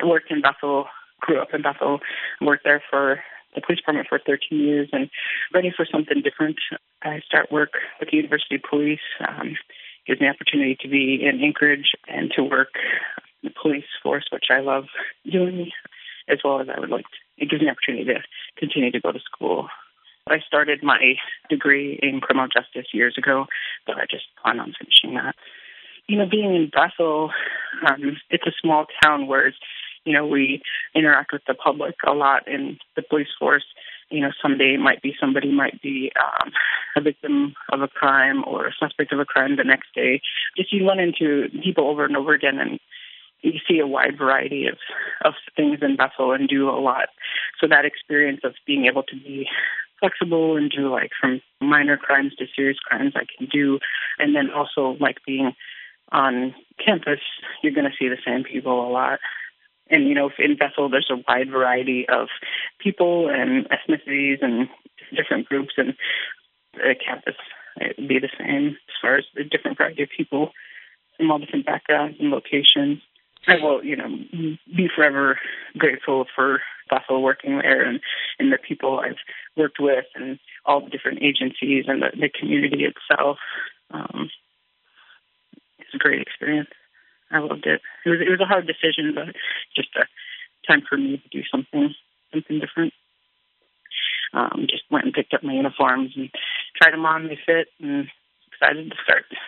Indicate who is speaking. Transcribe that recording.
Speaker 1: I worked in Bethel, grew up in Bethel, worked there for the police department for 13 years and ready for something different. I start work with the University Police. Gives me the opportunity to be in Anchorage and to work in the police force, which I love doing, as well as I would like to. It gives me the opportunity to continue to go to school. I started my degree in criminal justice years ago, but I just plan on finishing that. Being in Bethel, it's a small town where, we interact with the public a lot in the police force. Someday somebody might be a victim of a crime or a suspect of a crime the next day. Just you run into people over and over again, and you see a wide variety of things in Bethel and do a lot. So that experience of being able to be flexible and do from minor crimes to serious crimes I can do. And then also being on campus, you're going to see the same people a lot. And, in Bethel, there's a wide variety of people and ethnicities and different groups, and the campus would be the same as far as the different variety of people from all different backgrounds and locations. I will, be forever grateful for Bethel working there and the people I've worked with and all the different agencies and the community itself. It's a great experience. I loved it. It was a hard decision, but just a time for me to do something different. Just went and picked up my uniforms and tried them on. They fit, and excited to start.